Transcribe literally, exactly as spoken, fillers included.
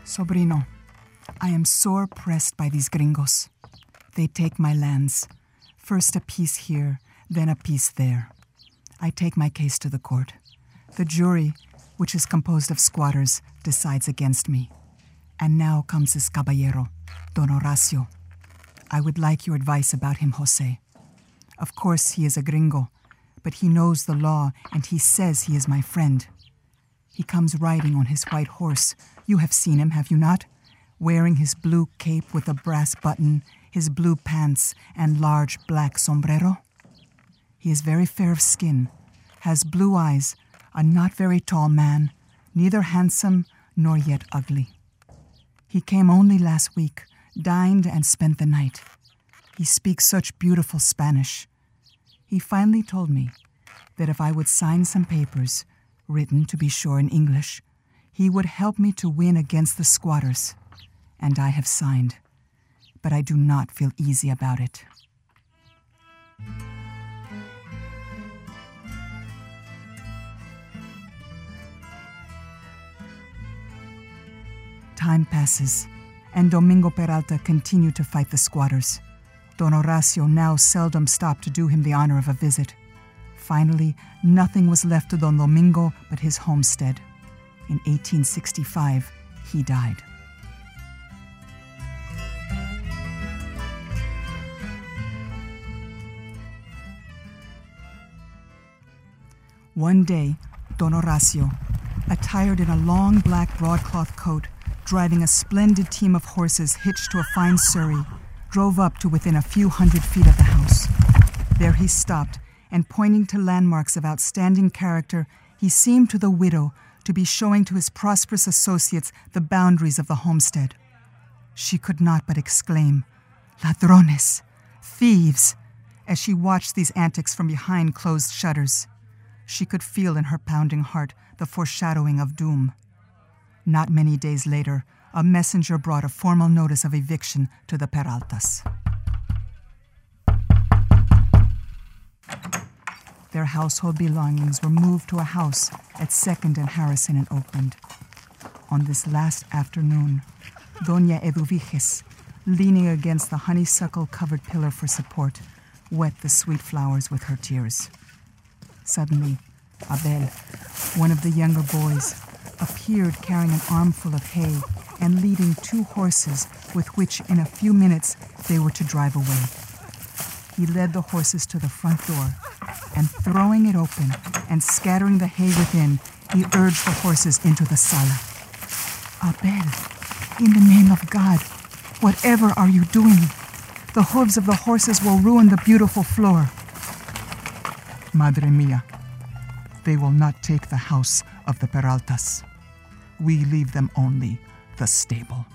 Sobrino, I am sore pressed by these gringos. They take my lands. First a piece here, then a piece there. I take my case to the court. The jury, which is composed of squatters, decides against me. And now comes this caballero, Don Horacio. I would like your advice about him, Jose. Of course, he is a gringo, but he knows the law, and he says he is my friend. He comes riding on his white horse. You have seen him, have you not? Wearing his blue cape with a brass button, his blue pants, and large black sombrero. He is very fair of skin, has blue eyes, a not very tall man, neither handsome nor yet ugly. He came only last week, dined and spent the night. He speaks such beautiful Spanish. He finally told me that if I would sign some papers, written to be sure in English, he would help me to win against the squatters. And I have signed, but I do not feel easy about it. Time passes, and Domingo Peralta continued to fight the squatters. Don Horacio now seldom stopped to do him the honor of a visit. Finally, nothing was left to Don Domingo but his homestead. In eighteen sixty-five, he died. One day, Don Horacio, attired in a long black broadcloth coat, driving a splendid team of horses hitched to a fine surrey, drove up to within a few hundred feet of the house. There he stopped, and pointing to landmarks of outstanding character, he seemed to the widow to be showing to his prosperous associates the boundaries of the homestead. She could not but exclaim, "Ladrones! Thieves!" as she watched these antics from behind closed shutters. She could feel in her pounding heart the foreshadowing of doom. Not many days later, a messenger brought a formal notice of eviction to the Peraltas. Their household belongings were moved to a house at second and Harrison in Oakland. On this last afternoon, Doña Eduviges, leaning against the honeysuckle-covered pillar for support, wet the sweet flowers with her tears. Suddenly, Abel, one of the younger boys, appeared carrying an armful of hay and leading two horses with which in a few minutes they were to drive away. He led the horses to the front door, and throwing it open and scattering the hay within, he urged the horses into the sala. "Abel, in the name of God, whatever are you doing? The hooves of the horses will ruin the beautiful floor." "Madre mia, they will not take the house of the Peraltas. We leave them only the stable."